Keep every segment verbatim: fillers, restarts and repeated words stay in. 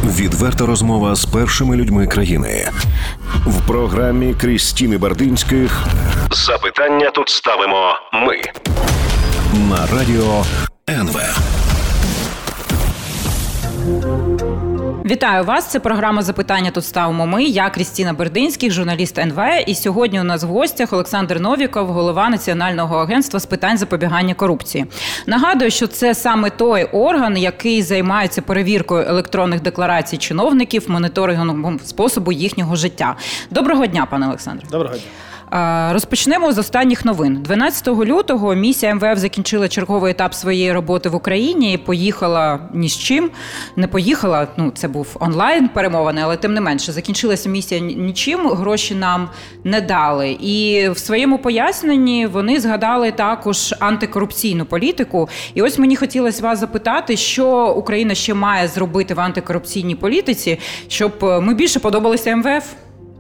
Відверта розмова з першими людьми країни. В програмі Крістіни Бардинських «Запитання тут ставимо ми» на радіо ен ве. Вітаю вас, це програма «Запитання тут ставимо ми». Я Крістіна Бардинських, журналіст ен ве. І сьогодні у нас в гостях Олександр Новіков, голова Національного агентства з питань запобігання корупції. Нагадую, що це саме той орган, який займається перевіркою електронних декларацій чиновників, моніторингом способу їхнього життя. Доброго дня, пане Олександре. Доброго дня. Розпочнемо з останніх новин. дванадцятого лютого місія ем ве еф закінчила черговий етап своєї роботи в Україні і поїхала ні з чим. Не поїхала, ну це був онлайн перемовини, але тим не менше, закінчилася місія нічим, гроші нам не дали. І в своєму поясненні вони згадали також антикорупційну політику. І ось мені хотілося вас запитати, що Україна ще має зробити в антикорупційній політиці, щоб ми більше подобалися ем ве еф?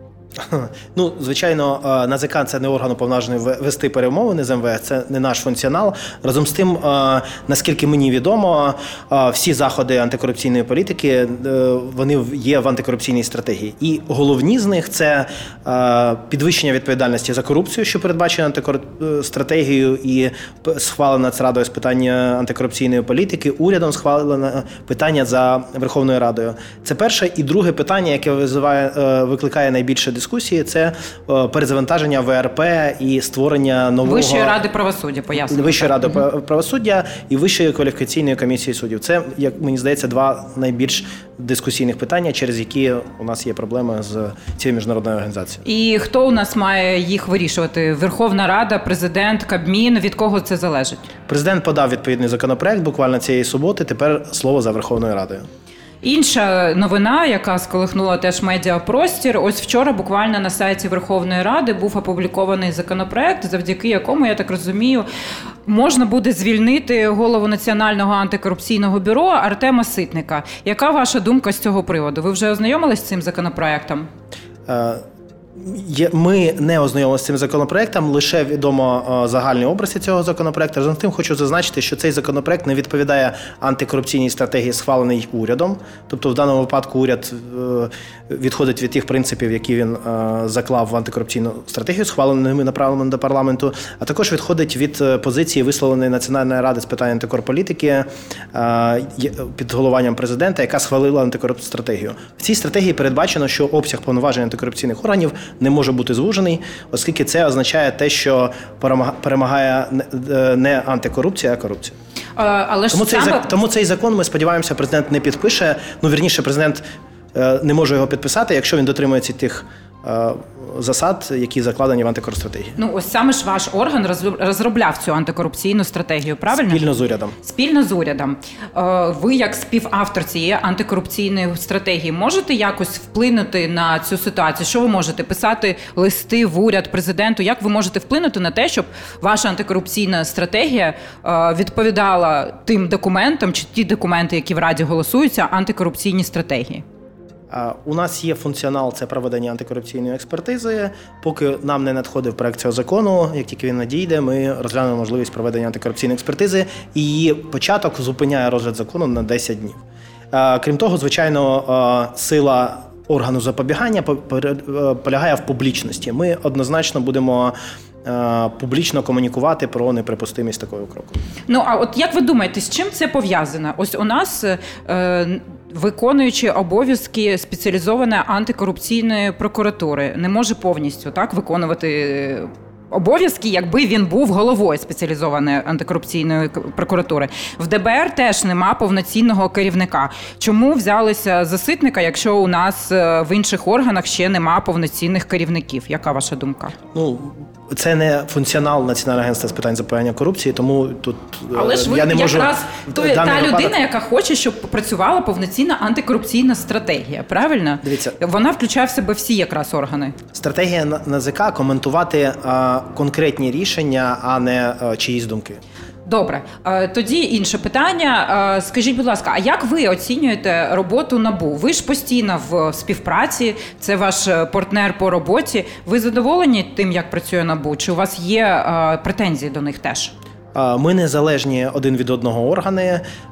Ну, звичайно, НАЗК – це не орган уповноважений вести перемовини з ем ве еф, це не наш функціонал. Разом з тим, наскільки мені відомо, всі заходи антикорупційної політики, вони є в антикорупційній стратегії. І головні з них – це підвищення відповідальності за корупцію, що передбачено антикорупстратегією і схвалено Нацрадою з питання антикорупційної політики, урядом схвалено питання за Верховною Радою. Це перше. І друге питання, яке визиває, викликає найбільше дискусії, це перезавантаження ве ер пе і створення нового... Вищої ради правосуддя, пояснюю. Вищої ради угу. правосуддя і Вищої кваліфікаційної комісії суддів. Це, як мені здається, два найбільш дискусійних питання, через які у нас є проблеми з цією міжнародною організацією. І хто у нас має їх вирішувати? Верховна Рада, президент, Кабмін? Від кого це залежить? Президент подав відповідний законопроект буквально цієї суботи, тепер слово за Верховною Радою. Інша новина, яка сколихнула теж медіапростір, ось вчора буквально на сайті Верховної Ради був опублікований законопроект, завдяки якому, я так розумію, можна буде звільнити голову Національного антикорупційного бюро Артема Ситника. Яка ваша думка з цього приводу? Ви вже ознайомились з цим законопроектом? Ми не ознайомилися з цим законопроектом, лише відомо загальні обриси цього законопроекту. Разом з тим хочу зазначити, що цей законопроект не відповідає антикорупційній стратегії, схваленій урядом. Тобто в даному випадку уряд відходить від тих принципів, які він заклав в антикорупційну стратегію, схваленими направленими до парламенту, а також відходить від позиції, висловленої Національної ради з питань антикорполітики під головуванням президента, яка схвалила антикорупстратегію. В цій стратегії передбачено, що обсяг повноважень антикорупційних органів не може бути звужений, оскільки це означає те, що перемагає не антикорупція, а корупція. Але тому, ж цей, саме... тому цей закон, ми сподіваємося, президент не підпише. Ну, вірніше, президент не може його підписати, якщо він дотримується тих засад, які закладені в антикорстратегії. Ну, ось саме ж ваш орган розробляв цю антикорупційну стратегію, правильно? Спільно з урядом. Спільно з урядом. Ви, як співавтор цієї антикорупційної стратегії, можете якось вплинути на цю ситуацію? Що ви можете? Писати листи в уряд, президенту? Як ви можете вплинути на те, щоб ваша антикорупційна стратегія відповідала тим документам, чи ті документи, які в Раді голосуються, антикорупційні стратегії? У нас є функціонал, це проведення антикорупційної експертизи. Поки нам не надходив проект цього закону, як тільки він надійде, ми розглянемо можливість проведення антикорупційної експертизи. І її початок зупиняє розгляд закону на десять днів. Крім того, звичайно, сила органу запобігання полягає в публічності. Ми однозначно будемо публічно комунікувати про неприпустимість такого кроку. Ну, а от як ви думаєте, з чим це пов'язано? Ось у нас е, виконуючи обов'язки спеціалізованої антикорупційної прокуратури не може повністю так виконувати обов'язки, якби він був головою спеціалізованої антикорупційної прокуратури. В де бе ер теж нема повноцінного керівника. Чому взялися за Ситника, якщо у нас в інших органах ще нема повноцінних керівників? Яка ваша думка? Ну, це не функціонал Національного агентства з питань запобігання корупції, тому тут Але ж ви я не можу... якраз той, та випадок... людина, яка хоче, щоб працювала повноцінна антикорупційна стратегія, правильно? Дивіться. Вона включає в себе всі якраз органи. Стратегія НАЗК коментувати а, конкретні рішення, а не а, чиїсь думки. Добре. Тоді інше питання. Скажіть, будь ласка, а як ви оцінюєте роботу НАБУ? Ви ж постійно в співпраці, це ваш партнер по роботі. Ви задоволені тим, як працює НАБУ? Чи у вас є претензії до них теж? Ми незалежні один від одного органи.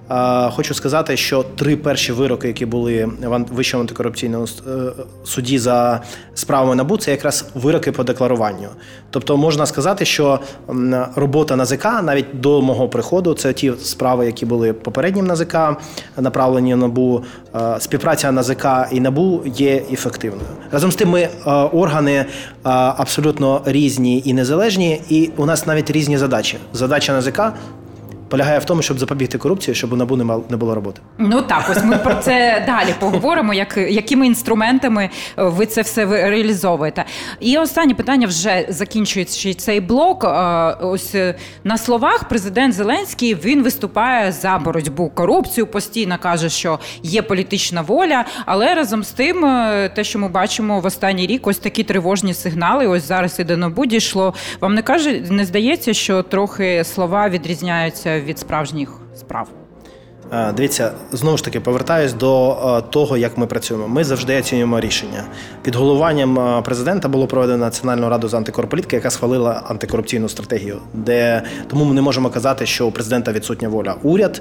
Хочу сказати, що три перші вироки, які були в Вищому антикорупційному суді за справами НАБУ, це якраз вироки по декларуванню. Тобто можна сказати, що робота НАЗК навіть до мого приходу, це ті справи, які були попереднім НАЗК, направлені в НАБУ, співпраця НАЗК і НАБУ є ефективною. Разом з тим, ми органи абсолютно різні і незалежні, і у нас навіть різні задачі. Задача НАЗК полягає в тому, щоб запобігти корупції, щоб у НАБУ не було роботи. Ну так, ось ми про це далі поговоримо, як, якими інструментами ви це все реалізовуєте. І останнє питання, вже закінчуючи цей блок. Ось на словах президент Зеленський, він виступає за боротьбу корупцію, постійно каже, що є політична воля, але разом з тим, те, що ми бачимо в останній рік, ось такі тривожні сигнали, ось зараз і до НАБУ дійшло. Вам не каже, не здається, що трохи слова відрізняються від справжніх справ? Дивіться, знову ж таки, повертаюсь до того, як ми працюємо. Ми завжди оцінюємо рішення. Під головуванням президента було проведено Національну раду з антикорполітики, яка схвалила антикорупційну стратегію, де тому ми не можемо казати, що у президента відсутня воля. Уряд,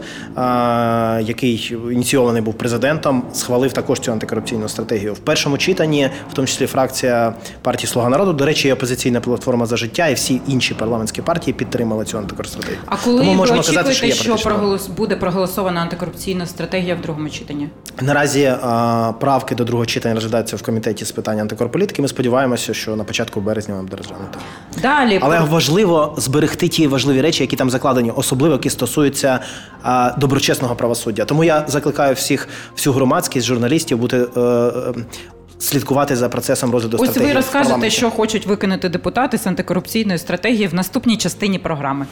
який ініційований був президентом, схвалив також цю антикорупційну стратегію. В першому читанні, в тому числі фракція партії «Слуга народу», до речі, і опозиційна платформа «За життя», і всі інші парламентські партії підтримали цю антикорупційну стратегію. А коли тому ви можемо очікуєте, казати, що, що проголос... буде проголосована антикорупційна стратегія в другому читанні? Наразі а, правки до другого читання розглядаються в комітеті з питань антикорполітики. Ми сподіваємося, що на початку березня вам буде розглянути. Далі. Але важливо зберегти ті важливі речі, які там закладені, особливо які стосуються а, доброчесного правосуддя. Тому я закликаю всіх, всю громадськість, журналістів бути е, е, слідкувати за процесом розгляду Ось стратегії. Ось ви розкажете, що хочуть виконати депутати з антикорупційної стратегії в наступній частині програми.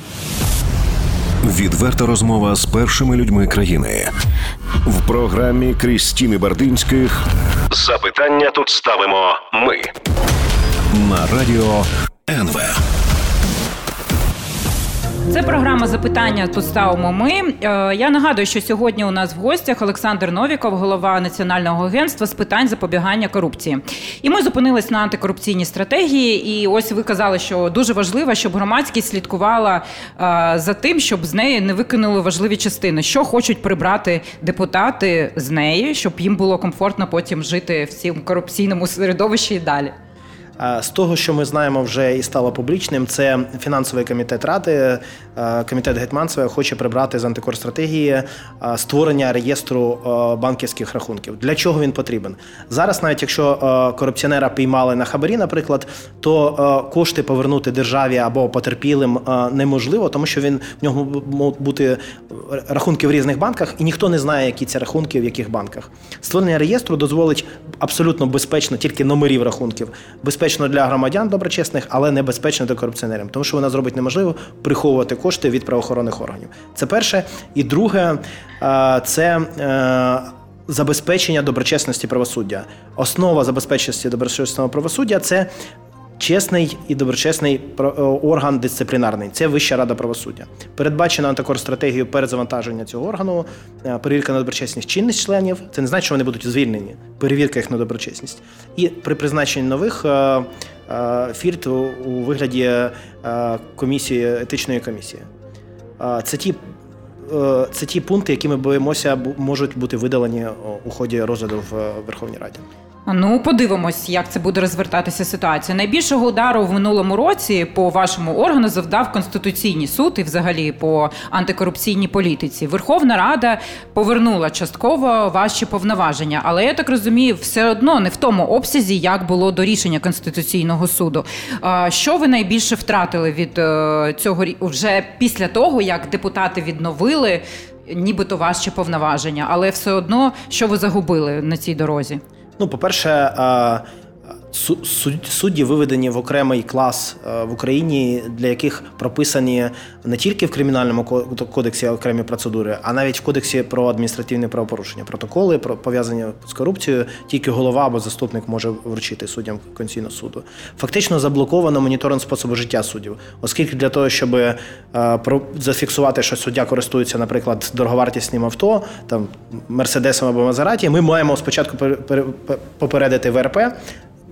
Відверта розмова з першими людьми країни. В програмі Крістіни Бардинських запитання тут ставимо ми. На радіо ен ве. Це програма «Запитання тут ставимо ми». Я нагадую, що сьогодні у нас в гостях Олександр Новіков, голова Національного агентства з питань запобігання корупції. І ми зупинились на антикорупційній стратегії, і ось ви казали, що дуже важливо, щоб громадськість слідкувала за тим, щоб з неї не викинули важливі частини. Що хочуть прибрати депутати з неї, щоб їм було комфортно потім жити в цьому корупційному середовищі і далі? З того, що ми знаємо вже і стало публічним, це фінансовий комітет Ради, комітет Гетманцева хоче прибрати з антикорстратегії створення реєстру банківських рахунків. Для чого він потрібен? Зараз, навіть якщо корупціонера піймали на хабарі, наприклад, то кошти повернути державі або потерпілим неможливо, тому що він, в нього можуть бути рахунки в різних банках, і ніхто не знає, які ці рахунки, в яких банках. Створення реєстру дозволить абсолютно безпечно, тільки номерів рахунків, безпечно для громадян доброчесних, але небезпечно для корупціонерів, тому що вона зробить неможливо приховувати кошти від правоохоронних органів. Це перше. І друге – це забезпечення доброчесності правосуддя. Основа забезпеченості доброчесного правосуддя – це чесний і доброчесний орган дисциплінарний. Це Вища рада правосуддя. Передбачено антикорстратегію перезавантаження цього органу, перевірка на доброчесність чинних членів. Це не значить, що вони будуть звільнені. Перевірка їх на доброчесність. І при призначенні нових фільтр у вигляді комісії, етичної комісії. Це ті, це ті пункти, які ми боїмося, можуть бути видалені у ході розгляду в Верховній Раді. Ну, подивимось, як це буде розвертатися ситуація. Найбільшого удару в минулому році по вашому органу завдав Конституційний суд і взагалі по антикорупційній політиці. Верховна Рада повернула частково ваші повноваження, але, я так розумію, все одно не в тому обсязі, як було до рішення Конституційного суду. Що ви найбільше втратили від цього вже після того, як депутати відновили нібито ваші повноваження, але все одно, що ви загубили на цій дорозі? Ну, по-перше, судді виведені в окремий клас в Україні, для яких прописані не тільки в Кримінальному кодексі окремі процедури, а навіть в Кодексі про адміністративні правопорушення. Протоколи, пов'язані з корупцією, тільки голова або заступник може вручити суддям Конституційного суду. Фактично заблоковано моніторинг способу життя суддів, оскільки для того, щоб зафіксувати, що суддя користується, наприклад, дороговартісним авто, там, Мерседесом або Мазераті, ми маємо спочатку попередити ВРП,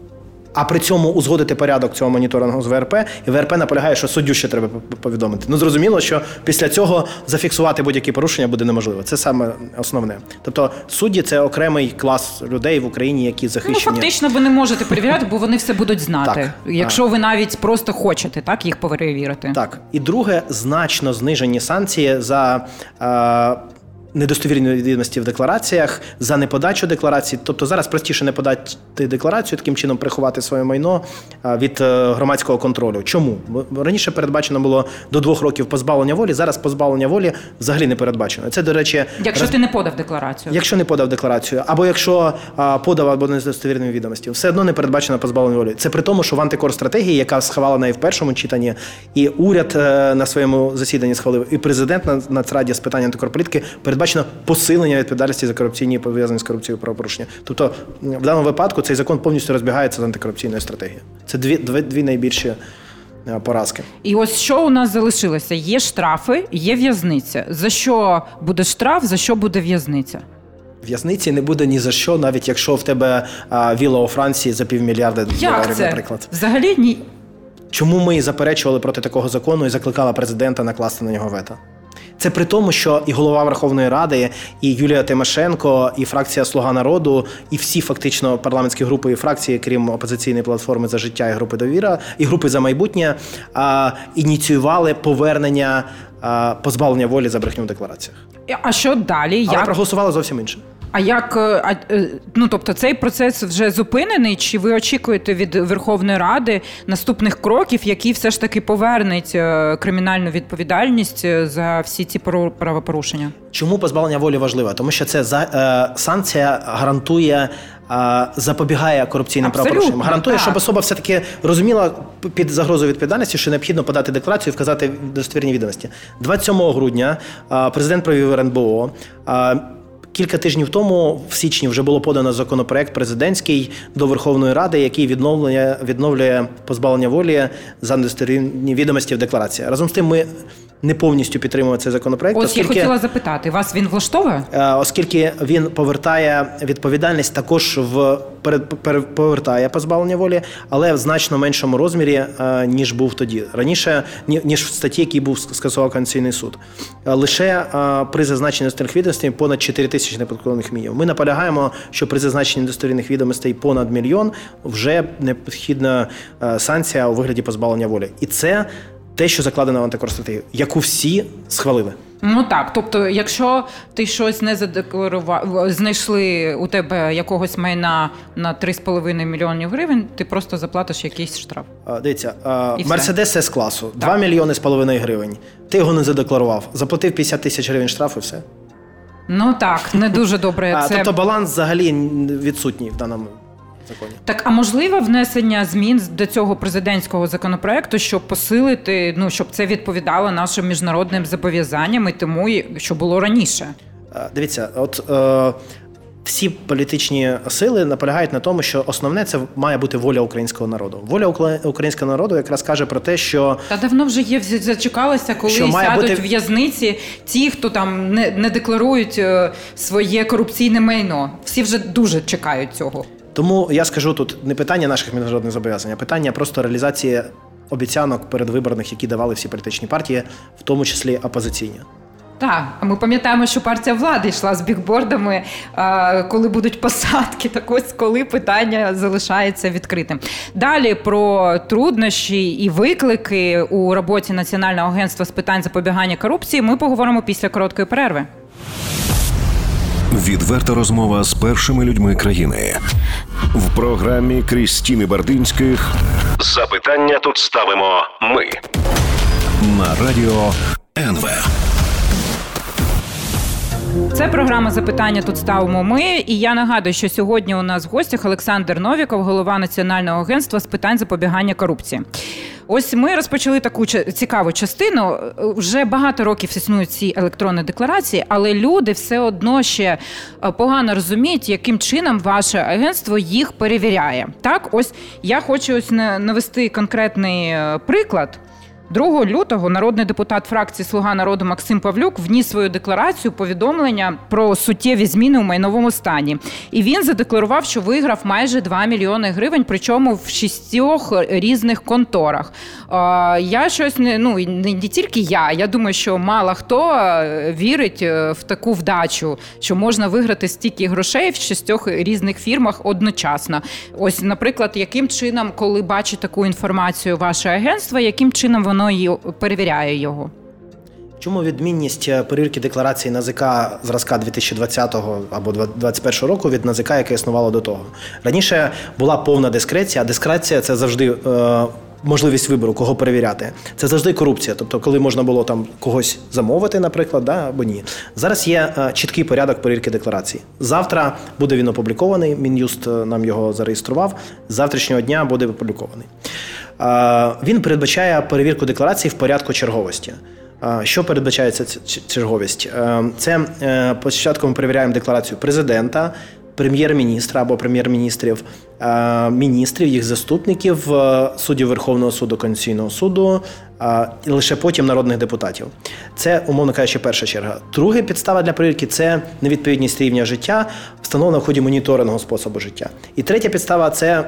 а при цьому узгодити порядок цього моніторингу з В Р П, і В Р П наполягає, що суддю ще треба повідомити. Ну, зрозуміло, що після цього зафіксувати будь-які порушення буде неможливо. Це саме основне. Тобто судді – це окремий клас людей в Україні, які захищені. Ну, фактично ви не можете перевіряти, бо вони все будуть знати. Так. Якщо ви навіть просто хочете так, їх перевірити. Так. І друге, значно знижені санкції за е, недостовірні відомості в деклараціях, за неподачу декларацій. Тобто зараз простіше не подати декларацію, таким чином приховати своє майно від громадського контролю. Чому? Бо раніше передбачено було до двох років позбавлення волі, зараз позбавлення волі взагалі не передбачено. Це, до речі... Якщо роз... ти не подав декларацію. Якщо не подав декларацію, або якщо а, подав або недостовірні відомості, все одно не передбачено позбавлення волі. Це при тому, що в антикорстратегії, яка схвалена і в першому читанні, і уряд е, на своєму засіданні схвалив, і президент на Нацраді з питань антикорполітики, передбачено посилення відповідальності за корупційні, пов'язані з корупцією правопорушення. Тобто, в даному випадку цей закон повністю розбігається з антикорупційною стратегією. Це дві, дві, дві найбільші поразки. І ось що у нас залишилося? Є штрафи, є в'язниця. За що буде штраф, за що буде в'язниця? В'язниці не буде ні за що, навіть якщо в тебе а, вілла у Франції за півмільярда доларів, наприклад. Взагалі ні. Чому ми заперечували проти такого закону і закликали президента накласти на нього вето? Це при тому, що і голова Верховної Ради, і Юлія Тимошенко, і фракція «Слуга народу», і всі фактично парламентські групи і фракції, крім опозиційної платформи «За життя» і групи «Довіра», і групи «За майбутнє», а, ініціювали повернення а, позбавлення волі за брехню в деклараціях. А що далі? Але як... проголосували зовсім інше. А як, а, ну, тобто цей процес вже зупинений, чи ви очікуєте від Верховної Ради наступних кроків, які все ж таки повернуть кримінальну відповідальність за всі ці правопорушення? Чому позбавлення волі важливе? Тому що це за, е, санкція гарантує, е, запобігає корупційним правопорушенням. Гарантує, так. Щоб особа все-таки розуміла під загрозою відповідальності, що необхідно подати декларацію і вказати достовірні відомості. двадцять сьомого грудня е, президент провів ер ен бе о. Е, Кілька тижнів тому, в січні, вже було подано законопроект президентський до Верховної Ради, який відновлює, відновлює позбавлення волі за недостовірні відомості в декларації. Разом з тим, ми не повністю підтримуємо цей законопроект. Ось оскільки, я хотіла запитати, вас він влаштовує? Оскільки він повертає відповідальність, також в повертає позбавлення волі, але в значно меншому розмірі, ніж був тоді. Раніше, ніж в статті, який був скасував Конституційний суд. Лише при зазначенні недостовірних відомостей понад чотири тисячі неподкорних мінімумів. Ми наполягаємо, що при зазначенні недостовірних відомостей понад мільйон вже необхідна санкція у вигляді позбавлення волі. І це те, що закладено в антикорстратегію, яку всі схвалили. Ну так, тобто, якщо ти щось не задекларував, знайшли у тебе якогось майна на три з половиною мільйонів гривень, ти просто заплатиш якийсь штраф. А, дивіться, Мерседес С-класу, два мільйони з половиною гривень. Ти його не задекларував, заплатив п'ятдесят тисяч гривень штрафу і все. Ну так, не дуже добре. А, це... Тобто баланс взагалі відсутній в даному законі. Так, а можливо внесення змін до цього президентського законопроекту, щоб посилити, ну, щоб це відповідало нашим міжнародним зобов'язанням і тому, що було раніше? Дивіться, от е, всі політичні сили наполягають на тому, що основне це має бути воля українського народу. Воля українського народу якраз каже про те, що... Та давно вже є, зачекалося, коли сядуть бути... в в'язниці ті, хто там не, не декларують своє корупційне майно. Всі вже дуже чекають цього. Тому я скажу, тут не питання наших міжнародних зобов'язань, а питання просто реалізації обіцянок передвиборних, які давали всі політичні партії, в тому числі опозиційні. Так, ми пам'ятаємо, що партія влади йшла з бігбордами, коли будуть посадки, так ось коли питання залишається відкритим. Далі про труднощі і виклики у роботі Національного агентства з питань запобігання корупції ми поговоримо після короткої перерви. Відверта розмова з першими людьми країни. В програмі Крістіни Бардинських запитання тут ставимо ми. На радіо ен ве. Це програма «Запитання тут ставимо ми». І я нагадую, що сьогодні у нас в гостях Олександр Новіков, голова Національного агентства з питань запобігання корупції. Ось ми розпочали таку цікаву частину. Вже багато років існують ці електронні декларації, але люди все одно ще погано розуміють, яким чином ваше агентство їх перевіряє. Так, ось я хочу ось навести конкретний приклад. другого лютого народний депутат фракції «Слуга народу» Максим Павлюк вніс свою декларацію повідомлення про суттєві зміни у майновому стані. І він задекларував, що виграв майже два мільйони гривень, причому в шістьох різних конторах. Я щось не, ну, не тільки я, я думаю, що мало хто вірить в таку вдачу, що можна виграти стільки грошей в шістьох різних фірмах одночасно. Ось, наприклад, яким чином, коли бачить таку інформацію ваше агентство, яким чином воно її перевіряє його? Чому відмінність перевірки декларації НАЗК зразка дві тисячі двадцятого або двадцять першого року від НАЗК, яке існувало до того? Раніше була повна дискреція, а дискреція – це завжди е, можливість вибору, кого перевіряти. Це завжди корупція, тобто коли можна було там когось замовити, наприклад, да, або ні. Зараз є е, чіткий порядок перевірки декларації. Завтра буде він опублікований, Мін'юст нам його зареєстрував, з завтрашнього дня буде опублікований. Е, він передбачає перевірку декларації в порядку черговості. Що передбачає ця черговість? Це спочатку ми перевіряємо декларацію президента, прем'єр-міністра або прем'єр-міністрів, міністрів, їх заступників, суддів Верховного суду, Конституційного суду, і лише потім народних депутатів. Це, умовно кажучи, перша черга. Друга підстава для перевірки – це невідповідність рівня життя, встановлена в ході моніторингу способу життя. І третя підстава – це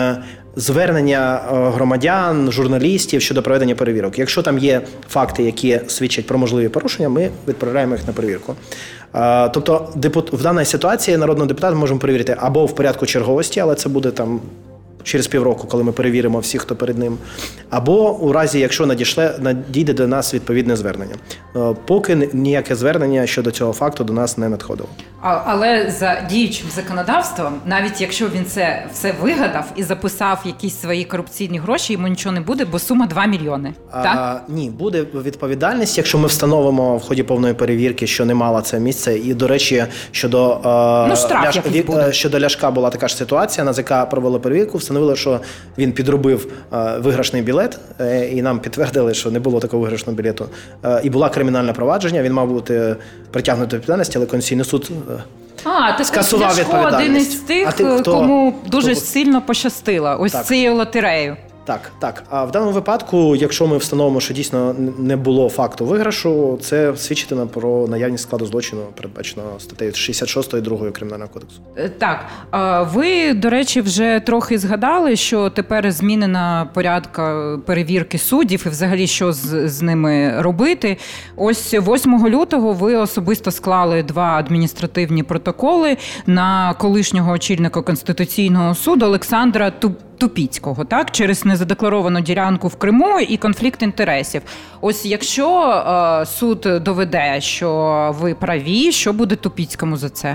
звернення громадян, журналістів щодо проведення перевірок. Якщо там є факти, які свідчать про можливі порушення, ми відправляємо їх на перевірку. Тобто в даній ситуації народного депутата можемо перевірити або в порядку черговості, але це буде там через півроку, коли ми перевіримо всіх, хто перед ним, або у разі, якщо надійшле, надійде до нас відповідне звернення. Поки ніяке звернення щодо цього факту до нас не надходило. Але за діючим законодавством, навіть якщо він це все вигадав і записав якісь свої корупційні гроші, йому нічого не буде, бо сума два мільйони. А, так? Ні, буде відповідальність, якщо ми встановимо в ході повної перевірки, що не мала це місце. І, до речі, щодо, ну, штраф Ляш... якийсь буде. щодо Ляшка була така ж ситуація. НАЗК провели перевірку, встановили, що він підробив виграшний білет, і нам підтвердили, що не було такого виграшного білету. І була кримінальне провадження, він мав бути притягнутий до відповідальності, але Конституційний суд А, так скасував відповідальність. один із тих, ти, хто, кому дуже хто... сильно пощастило ось так. цією лотереєю. Так, так. А в даному випадку, якщо ми встановимо, що дійсно не було факту виграшу, це свідчитиме про наявність складу злочину, передбачено статтею шістдесят шостою другою Кримінального кодексу. Так. Ви, до речі, вже трохи згадали, що тепер змінена порядка перевірки суддів і взагалі що з, з ними робити. Ось восьмого лютого ви особисто склали два адміністративні протоколи на колишнього очільника Конституційного суду Олександра Тупіцького, так, через незадекларовану ділянку в Криму і конфлікт інтересів. Ось якщо е, суд доведе, що ви праві, що буде Тупіцькому за це?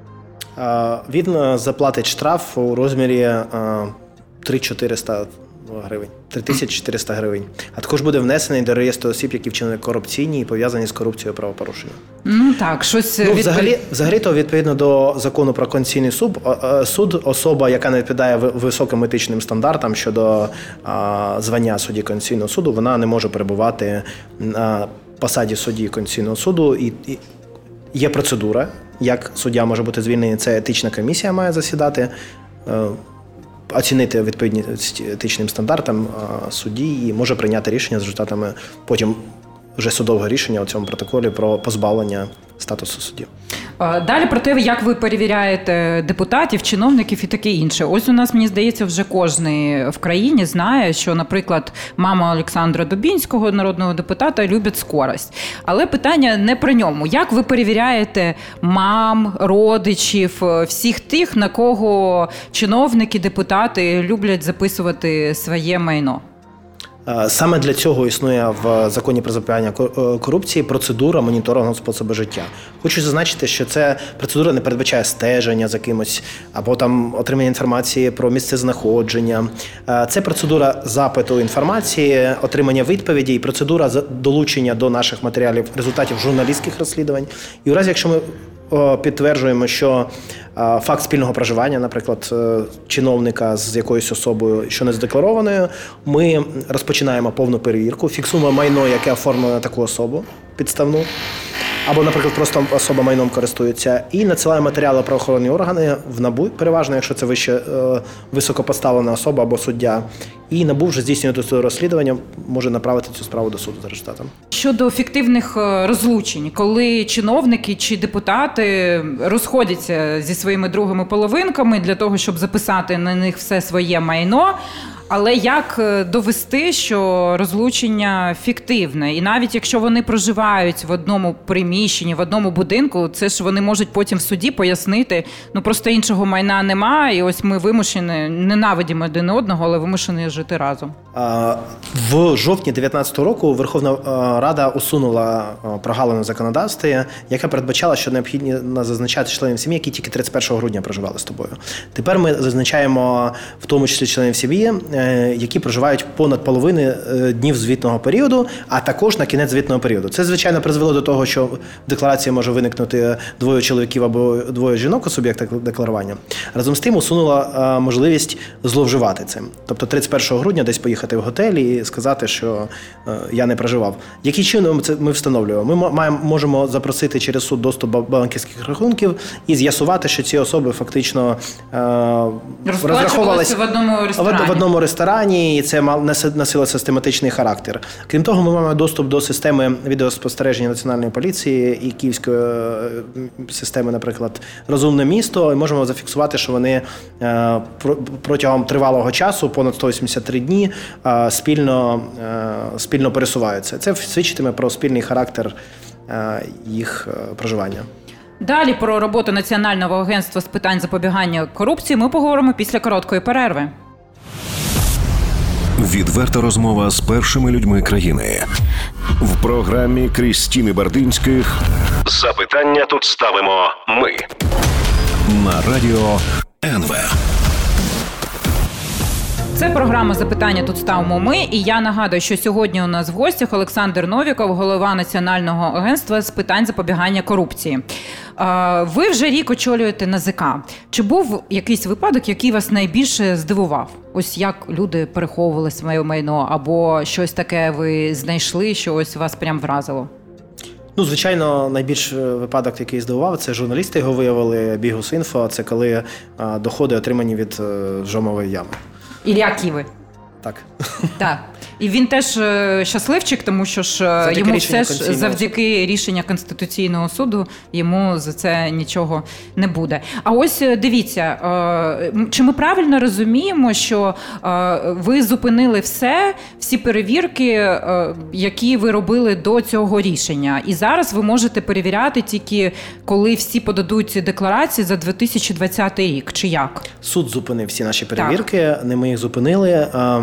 Е, він заплатить штраф у розмірі е, три тисячі чотириста гривень. три тисячі чотириста гривень. А також буде внесений до реєстру осіб, які вчинили корупційні і пов'язані з корупцією правопорушення. Ну так, щось... Ну, відпов... взагалі, взагалі, то відповідно до закону про Конституційний суд, суд, особа, яка не відповідає високим етичним стандартам щодо а, звання судді Конституційного суду, вона не може перебувати на посаді судді Конституційного суду. І, і є процедура, як суддя може бути звільнений, це етична комісія має засідати, оцінити відповідність етичним стандартам судді і може прийняти рішення з результатами потім вже судового рішення у цьому протоколі про позбавлення статусу судді. Далі про те, як ви перевіряєте депутатів, чиновників і таке інше. Ось у нас, мені здається, вже кожен в країні знає, що, наприклад, мама Олександра Дубінського, народного депутата, любить скорость. Але питання не про ньому. Як ви перевіряєте мам, родичів, всіх тих, на кого чиновники, депутати люблять записувати своє майно? Саме для цього існує в законі про запобігання корупції процедура моніторингу способу життя. Хочу зазначити, що ця процедура не передбачає стеження за кимось або там отримання інформації про місце знаходження. Це процедура запиту інформації, отримання відповіді і процедура долучення до наших матеріалів результатів журналістських розслідувань. І у разі, якщо ми підтверджуємо, що факт спільного проживання, наприклад, чиновника з якоюсь особою, що не задекларованою, ми розпочинаємо повну перевірку, фіксуємо майно, яке оформлено на таку особу підставну, або, наприклад, просто особа майном користується, і надсилає матеріали правоохоронні органи в НАБУ, переважно, якщо це вище високопоставлена особа або суддя. І НАБУ вже здійснює досудове розслідування, може направити цю справу до суду за результатом. Щодо фіктивних розлучень, коли чиновники чи депутати розходяться зі своїми другими половинками для того, щоб записати на них все своє майно, але як довести, що розлучення фіктивне? І навіть якщо вони проживають в одному приміщенні, в одному будинку, це ж вони можуть потім в суді пояснити, ну просто іншого майна немає, і ось ми вимушені, ненавидимо один одного, але вимушені жити разом. В жовтні дев'ятнадцятого року Верховна Рада усунула прогалину в законодавстві, яка передбачала, що необхідно зазначати членів сім'ї, які тільки тридцять першого грудня проживали з тобою. Тепер ми зазначаємо в тому числі членів сім'ї, які проживають понад половини днів звітного періоду, а також на кінець звітного періоду. Це, звичайно, призвело до того, що в декларації може виникнути двоє чоловіків або двоє жінок у суб'єктах декларування. Разом з тим усунула можливість зловживати цим. Тобто тридцять першого грудня десь поїхати в готель і сказати, що я не проживав. Яким чином це ми встановлюємо? Ми маємо, можемо запросити через суд доступ до банківських рахунків і з'ясувати, що ці особи фактично розраховувалися в одному ресторані. В одному ресторані, і це носило систематичний характер. Крім того, ми маємо доступ до системи відеоспостереження Національної поліції і Київської системи, наприклад, «Розумне місто», і можемо зафіксувати, що вони протягом тривалого часу, понад сто вісімдесят три дні, спільно, спільно пересуваються. Це свідчитиме про спільний характер їх проживання. Далі про роботу Національного агентства з питань запобігання корупції ми поговоримо після короткої перерви. Відверта розмова з першими людьми країни. В програмі Крістіни Бардинських «Запитання тут ставимо ми» на радіо ен ве. Це програма «Запитання тут ставимо ми», і я нагадую, що сьогодні у нас в гостях Олександр Новіков, голова Національного агентства з питань запобігання корупції. Ви вже рік очолюєте ен а зе ка. Чи був якийсь випадок, який вас найбільше здивував? Ось як люди переховували своє майно, або щось таке ви знайшли, що ось вас прям вразило? Ну, звичайно, найбільший випадок, який здивував, це журналісти його виявили, Бігус.Інфо, це коли доходи отримані від жомової ями. Ілля Ківи. Так. Так. І він теж щасливчик, тому що ж завдяки йому все ж завдяки рішення Конституційного суду йому за це нічого не буде. А ось дивіться, чи ми правильно розуміємо, що ви зупинили все, всі перевірки, які ви робили до цього рішення, і зараз ви можете перевіряти тільки, коли всі подадуть ці декларації за дві тисячі двадцятий рік, чи як? Суд зупинив всі наші перевірки, так. Не ми їх зупинили.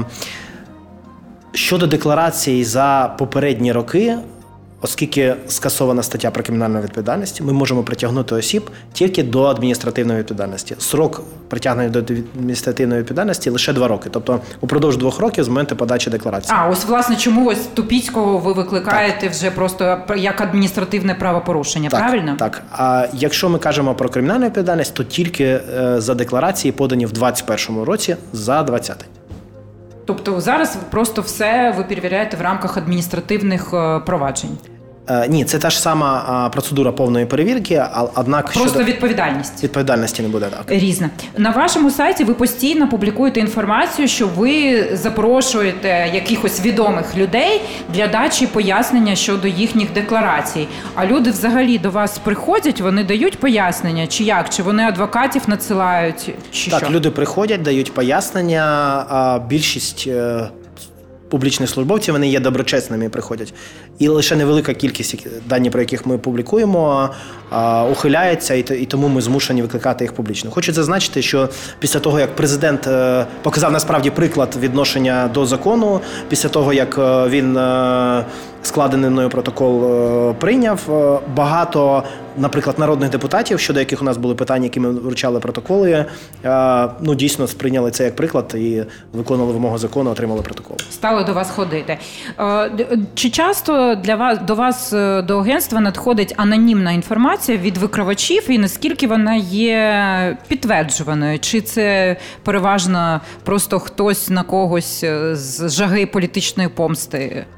Щодо декларацій за попередні роки, оскільки скасована стаття про кримінальну відповідальність, ми можемо притягнути осіб тільки до адміністративної відповідальності. Срок притягнення до адміністративної відповідальності лише два роки. Тобто упродовж двох років з моменту подачі декларації. А, ось власне чому ось Тупіцького ви викликаєте так. вже просто як адміністративне правопорушення, так, правильно? Так. А якщо ми кажемо про кримінальну відповідальність, то тільки за декларації, подані в двадцять першому році за двадцятий. Тобто зараз просто все ви перевіряєте в рамках адміністративних проваджень? Е, ні, це та ж сама процедура повної перевірки, а однак просто щодо... відповідальність. Відповідальності не буде, так. Різна. На вашому сайті ви постійно публікуєте інформацію, що ви запрошуєте якихось відомих людей для дачі пояснення щодо їхніх декларацій. А люди взагалі до вас приходять, вони дають пояснення, чи як? Чи вони адвокатів надсилають? Чи так, що? Люди приходять, дають пояснення, а більшість публічних службовців, вони є доброчесними і приходять. І лише невелика кількість дані, про яких ми публікуємо, ухиляється, і тому ми змушені викликати їх публічно. Хочу зазначити, що після того, як президент показав насправді приклад відношення до закону, після того, як він складений мною протокол прийняв, багато, наприклад, народних депутатів, щодо яких у нас були питання, які ми вручали протоколи, ну, дійсно сприйняли це як приклад і виконували вимогу закону, отримали протокол. Стали до вас ходити. Чи часто для вас, до вас, до агентства надходить анонімна інформація від викривачів, і наскільки вона є підтверджуваною? Чи це переважно просто хтось на когось з жаги політичної помсти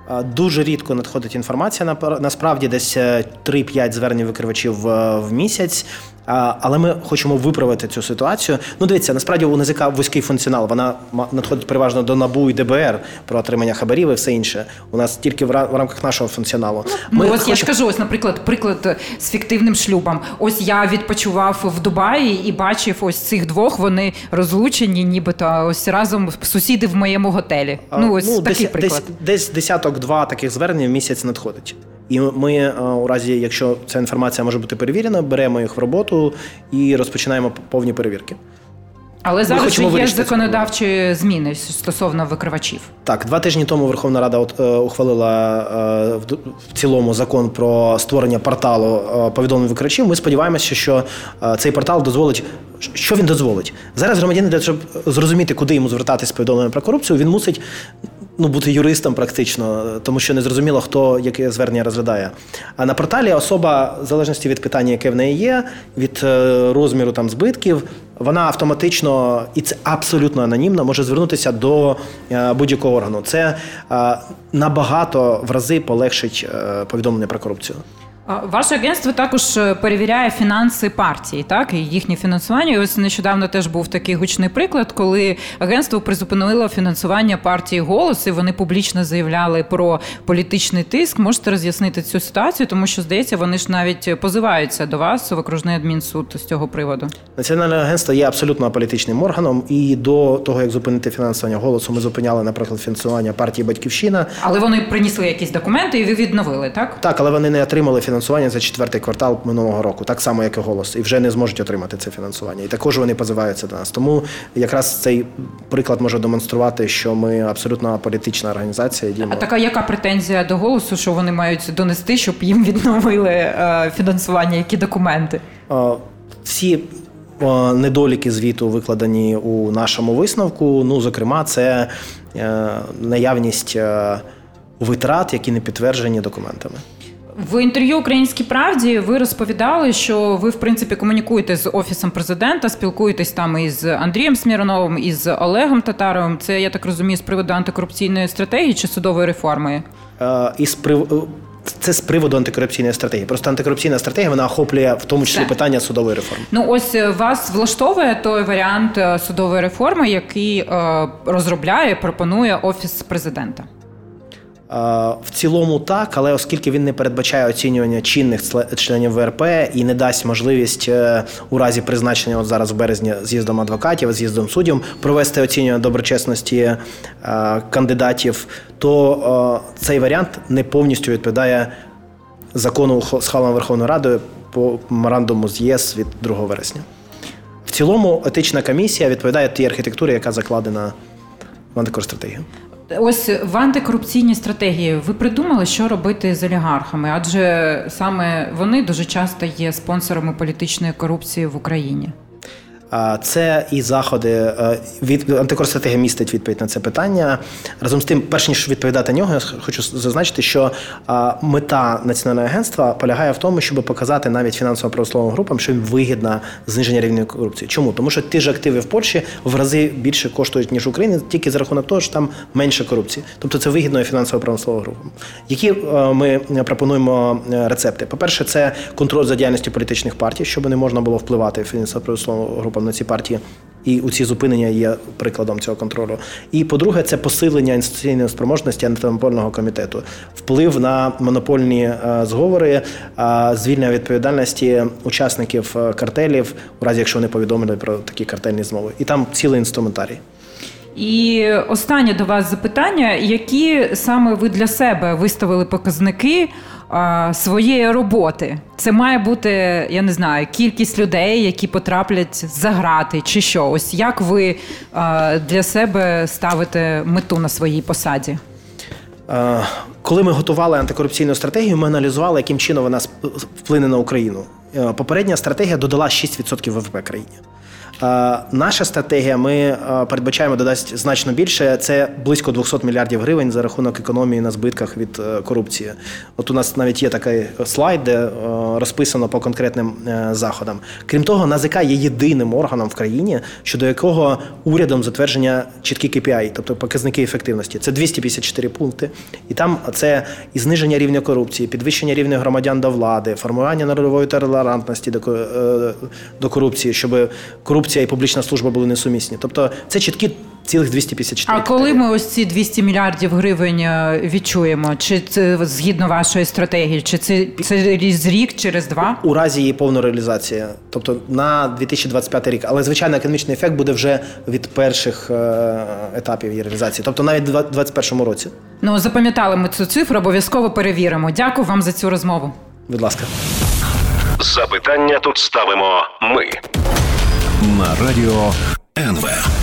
Дуже рідко надходить інформація, насправді десь три-п'ять звернень викривачів в місяць. Але ми хочемо виправити цю ситуацію. Ну, дивіться, насправді у НАЗК вузький функціонал. Вона надходить переважно до НАБУ і ДБР про отримання хабарів і все інше. У нас тільки в рамках нашого функціоналу. Ми ну, ось хоч... я ж кажу, ось, наприклад, приклад з фіктивним шлюбом. Ось я відпочивав в Дубаї і бачив ось цих двох, вони розлучені, нібито ось разом сусіди в моєму готелі. А, ну, ось ну, такий десь, приклад. Десь, десь десяток-два таких звернень в місяць надходить. І ми, у разі, якщо ця інформація може бути перевірена, беремо їх в роботу і розпочинаємо повні перевірки. Але зараз же є законодавчі зміни стосовно викривачів. Так, два тижні тому Верховна Рада ухвалила в цілому закон про створення порталу повідомлень викривачів. Ми сподіваємося, що цей портал дозволить. Що він дозволить? Зараз громадянин, щоб зрозуміти, куди йому звертатися з повідомленням про корупцію, він мусить ну, бути юристом практично, тому що не зрозуміло, хто яке звернення розглядає. А на порталі особа, в залежності від питання, яке в неї є, від розміру там збитків, вона автоматично, і це абсолютно анонімно, може звернутися до будь-якого органу. Це набагато в рази полегшить повідомлення про корупцію. Ваше агентство також перевіряє фінанси партії, так, і їхнє фінансування. І ось нещодавно теж був такий гучний приклад, коли агентство призупинило фінансування партії «Голос», і вони публічно заявляли про політичний тиск. Можете роз'яснити цю ситуацію, тому що, здається, вони ж навіть позиваються до вас в окружний адмінсуд з цього приводу. Національне агентство є абсолютно аполітичним органом, і до того, як зупинити фінансування «Голосу», ми зупиняли, наприклад, фінансування партії «Батьківщина». Але вони принесли якісь документи і ви відновили, так? Так, але вони не отримали фінансування. Фінансування за четвертий квартал минулого року, так само, як і «Голос», і вже не зможуть отримати це фінансування. І також вони позиваються до нас. Тому якраз цей приклад може демонструвати, що ми абсолютно політична організація. А така яка претензія до «Голосу», що вони мають донести, щоб їм відновили е, фінансування, які документи? Всі недоліки звіту викладені у нашому висновку. Ну, зокрема, це е, наявність е, витрат, які не підтверджені документами. В інтерв'ю «Українській правді» ви розповідали, що ви, в принципі, комунікуєте з Офісом Президента, спілкуєтесь там із Андрієм Смірновим, із Олегом Татаровим. Це, я так розумію, з приводу антикорупційної стратегії чи судової реформи? Е, із прив... Це з приводу антикорупційної стратегії. Просто антикорупційна стратегія, вона охоплює в тому числі Все. питання судової реформи. Ну ось вас влаштовує той варіант судової реформи, який е, розробляє, пропонує Офіс Президента? В цілому так, але оскільки він не передбачає оцінювання чинних членів В Р П і не дасть можливість у разі призначення, от зараз в березні, з'їздом адвокатів, з'їздом суддів, провести оцінювання доброчесності кандидатів, то цей варіант не повністю відповідає закону, схваленому Верховною Радою по меморандуму з ЄС від другого вересня. В цілому етична комісія відповідає тій архітектурі, яка закладена в антикорстратегію. Ось в антикорупційній стратегії ви придумали, що робити з олігархами? Адже саме вони дуже часто є спонсорами політичної корупції в Україні. Це і заходи, від антикорстратегія містить відповідь на це питання. Разом з тим, перш ніж відповідати на нього, я хочу зазначити, що мета Національного агентства полягає в тому, щоб показати навіть фінансово-промисловим групам, що їм вигідно зниження рівня корупції. Чому? Тому що ті ж активи в Польщі в рази більше коштують, ніж в Україні, тільки за рахунок того, що там менше корупції. Тобто це вигідно фінансово-промисловим групам. Які ми пропонуємо рецепти? По-перше, це контроль за діяльністю політичних партій, щоб не можна було впливати фінансово-промисловим групам на ці партії, і у ці зупинення є прикладом цього контролю. І, по-друге, це посилення інституційної спроможності антимонопольного комітету, вплив на монопольні е, зговори, е, звільнення відповідальності учасників картелів, у разі, якщо вони повідомили про такі картельні змови. І там цілий інструментарій. І останнє до вас запитання. Які саме ви для себе виставили показники а, своєї роботи? Це має бути, я не знаю, кількість людей, які потраплять за грати, чи що? Ось як ви а, для себе ставите мету на своїй посаді? А, коли ми готували антикорупційну стратегію, ми аналізували, яким чином вона вплине на Україну. Попередня стратегія додала шість відсотків В В П країні. Наша стратегія, ми передбачаємо, додасть значно більше. Це близько двісті мільярдів гривень за рахунок економії на збитках від корупції. От у нас навіть є такий слайд, де розписано по конкретним заходам. Крім того, НАЗК є єдиним органом в країні, щодо якого урядом затвердження чіткі кей пі ай, тобто показники ефективності. Це двісті п'ятдесят чотири пункти. І там це і зниження рівня корупції, підвищення рівня громадян до влади, формування народової толерантності до, до корупції, щоб корупція і публічна служба були несумісні. Тобто це чіткі цілих двісті п'ятдесят чотири. А коли ми ось ці двісті мільярдів гривень відчуємо? Чи це згідно вашої стратегії? Чи це, це рік, через два? У разі її повної реалізації. Тобто на дві тисячі двадцять п'ятий рік. Але, звичайно, економічний ефект буде вже від перших етапів її реалізації. Тобто навіть у двадцять першому році. Ну, запам'ятали ми цю цифру, обов'язково перевіримо. Дякую вам за цю розмову. Будь ласка. Запитання тут ставимо ми. На радіо ен ве.